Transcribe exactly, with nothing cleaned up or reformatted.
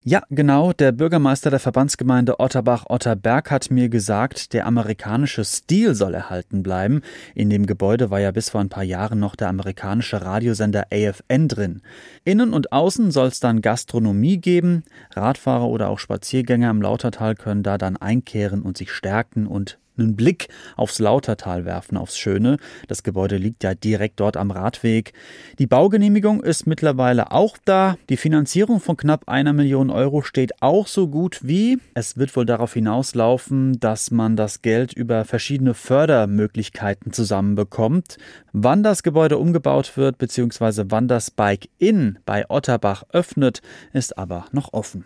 Ja, genau. Der Bürgermeister der Verbandsgemeinde Otterbach-Otterberg hat mir gesagt, der amerikanische Stil soll erhalten bleiben. In dem Gebäude war ja bis vor ein paar Jahren noch der amerikanische Radiosender A F N drin. Innen und außen soll es dann Gastronomie geben. Radfahrer oder auch Spaziergänger im Lautertal können da dann einkehren und sich stärken und einen Blick aufs Lautertal werfen, aufs Schöne. Das Gebäude liegt ja direkt dort am Radweg. Die Baugenehmigung ist mittlerweile auch da. Die Finanzierung von knapp einer Million Euro steht auch so gut wie. Es wird wohl darauf hinauslaufen, dass man das Geld über verschiedene Fördermöglichkeiten zusammenbekommt. Wann das Gebäude umgebaut wird, beziehungsweise wann das Bike-In bei Otterbach öffnet, ist aber noch offen.